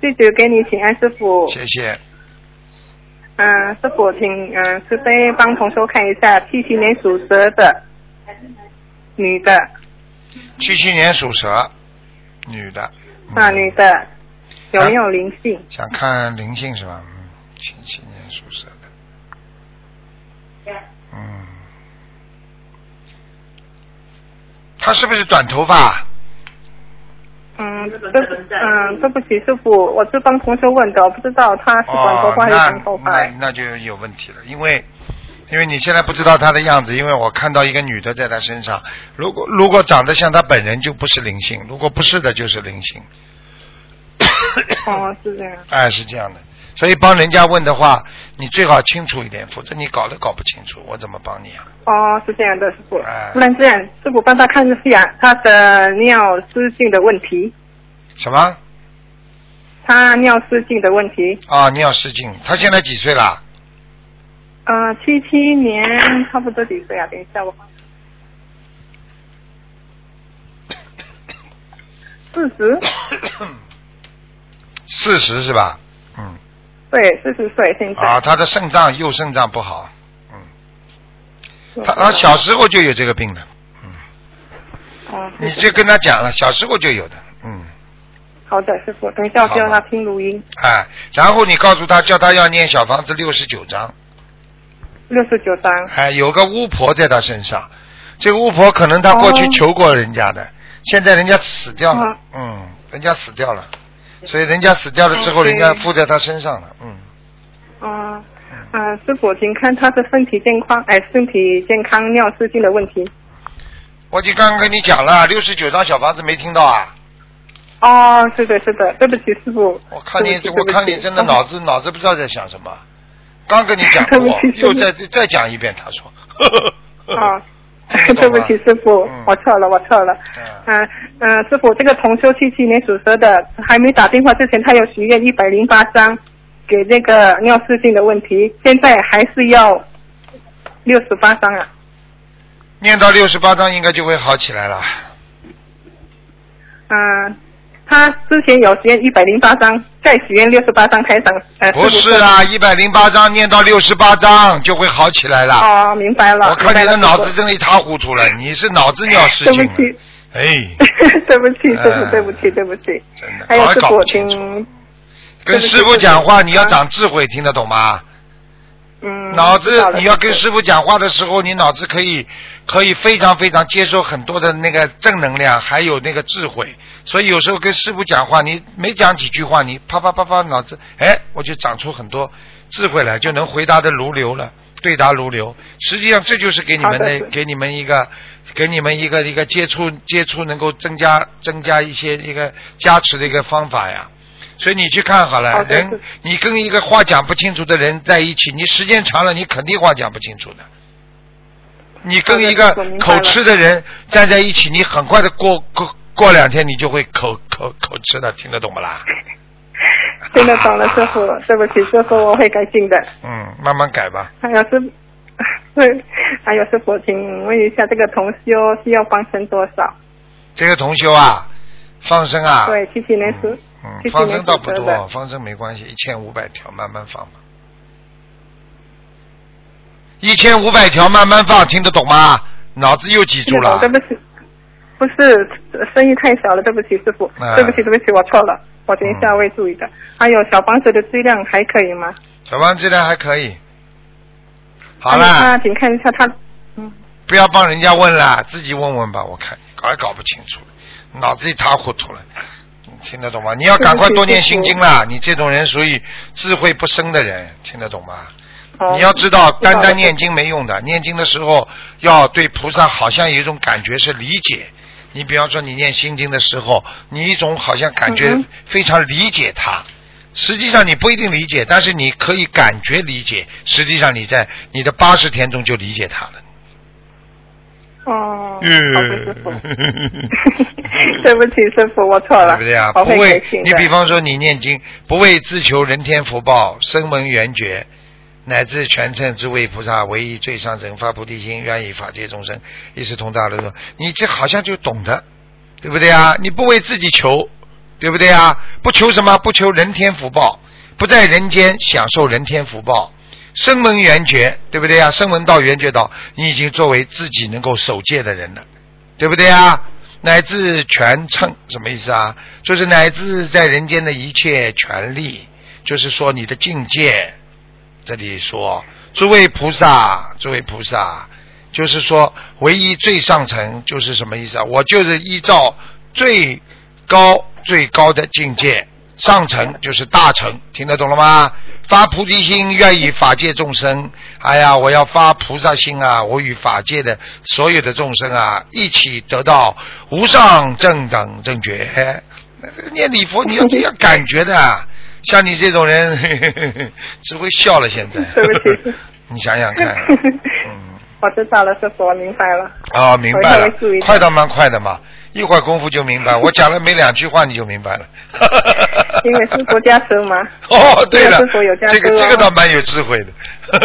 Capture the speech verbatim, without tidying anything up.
谢谢给你请安师傅。 谢谢。 嗯、呃，师傅，请嗯、呃、慈悲帮同修看一下七七年属蛇的女的。 七七年属蛇，女的。 嗯、啊，女的，有没有灵性？ 想看灵性是吧？嗯，七七年属蛇的。嗯。她是不是短头发？ 嗯，对不，嗯，对不起，师傅，我是帮同学问的，我不知道他是短头发还是长头发。 哦、那那那就有问题了，因为因为你现在不知道他的样子，因为我看到一个女的在他身上，如果如果长得像他本人就不是灵性，如果不是的就是灵性。 哦，是这样。 哎，是这样的，所以帮人家问的话，你最好清楚一点，否则你搞都搞不清楚，我怎么帮你啊？ 哦，是这样的，师傅。 哎、 不然这样，师傅帮他看一下他的尿失禁的问题。 什么？ 他尿失禁的问题。 啊，尿失禁，他现在几岁了？ 呃，七七年差不多几岁啊？等一下我。四十。 四十是吧？嗯。 对，四十岁现在。 啊，他的肾脏右肾脏不好，嗯。他他小时候就有这个病的，嗯。 哦。 你就跟他讲了，小时候就有的，嗯。 好的，师傅，等一下我叫他听录音。 哎，然后你告诉他，叫他要念小房子六十九章。 六十九章。 哎，有个巫婆在他身上，这个巫婆可能他过去求过人家的，哦、现在人家死掉了，哦、嗯，人家死掉了，所以人家死掉了之后，人家附在他身上了，嗯。 哦，嗯、呃，师傅，请看他的身体健康，哎，身体健康尿失禁的问题。 我就刚刚跟你讲了，六十九张小房子没听到啊？ 哦，是的，是的，对不起，师傅。 我看你，我看你真的脑子、哦、脑子不知道在想什么。刚跟你讲过，又再再讲一遍，他说。 啊、哦，对不起，师傅，嗯、我错了，我错了。嗯嗯、呃呃，师傅，这个同修七七年属蛇的，还没打电话之前，他有许愿一百零八张给那个尿失禁的问题，现在还是要六十八张啊。 念到六十八张应该就会好起来了。 嗯、呃。他之前有许愿一百零八张，再许愿六十八张台上。呃， 不是啊，一百零八张念到六十八张就会好起来了。 哦，明白了。 我看你的脑子真的一塌糊涂了，你是脑子尿失禁了。 对不起。 哎。 对不起，师傅，对不起，对不起。 真的。 还有师傅， 请跟师傅讲话，你要长智慧，听得懂吗？ 嗯。 脑子，你要跟师傅讲话的时候，你脑子可以可以非常非常接受很多的那个正能量，还有那个智慧。所以有时候跟师傅讲话，你没讲几句话，你啪啪啪啪脑子，哎，我就长出很多智慧来，就能回答的如流了，对答如流。实际上这就是给你们的，给你们一个，给你们一个一个接触接触能够增加增加一些一个加持的一个方法呀。所以你去看好了，人你跟一个话讲不清楚的人在一起，你时间长了，你肯定话讲不清楚的。你跟一个口吃的人站在一起，你很快的过过。过两天你就会口口口吃的，听得懂不啦？ 听得懂了，师傅，对不起，师傅，我会改进的。 嗯，慢慢改吧。 还有师，对，还有师傅，请问一下，这个同修需要放生多少？ 这个同修啊，放生啊？ 对，七七年属， 嗯，嗯放生倒不多，放生没关系，一千五百条，慢慢放吧。一千五百条慢慢放，听得懂吗？脑子又记住了。 对不起。不是，生意太小了，对不起，师傅，啊、对不起，对不起，我错了，我等一下会注意的。嗯、还有小房子的质量还可以吗？ 小房子质量还可以。好了。 啊，请看一下他。嗯。 不要帮人家问了，自己问问吧，我看搞也搞不清楚，脑子一塌糊涂了，听得懂吗？你要赶快多念心经了，你这种人属于智慧不深的人，听得懂吗？哦、你要知道，单单念经没用的，念经的时候要对菩萨好像有一种感觉是理解。你比方说你念心经的时候，你一种好像感觉非常理解它，嗯、实际上你不一定理解，但是你可以感觉理解，实际上你在你的八十天中就理解它了。 哦，好的，师傅。对不起，师傅，我错了。 对不对啊？不为你比方说你念经，不为自求人天福报，声闻缘觉。乃至全称诸位菩萨唯一最上乘发菩提心，愿以法界众生一视同大乐。你这好像就懂得，对不对啊？你不为自己求， 对不对啊？不求什么？不求人天福报，不在人间享受人天福报，声闻缘觉，对不对啊？声闻道缘觉道，你已经作为自己能够守戒的人了，对不对啊？乃至全称什么意思啊？就是乃至在人间的一切权利，就是说你的境界。这里说诸位菩萨，诸位菩萨，就是说唯一最上层就是什么意思啊？我就是依照最高最高的境界，上层就是大乘，听得懂了吗？发菩提心，愿意法界众生，哎呀，我要发菩萨心啊！我与法界的所有的众生啊，一起得到无上正等正觉。念礼佛你要这样感觉的，像你这种人呵呵呵只会笑了。现在， 对不起， 你想想看，嗯， 我知道了，师傅，我明白了。 哦，明白了，快倒蛮快的嘛。一会儿功夫就明白，我讲了没两句话你就明白了。 因为师傅加持嘛。 哦，对了， 师傅有加持、哦、 这个这个倒蛮有智慧的。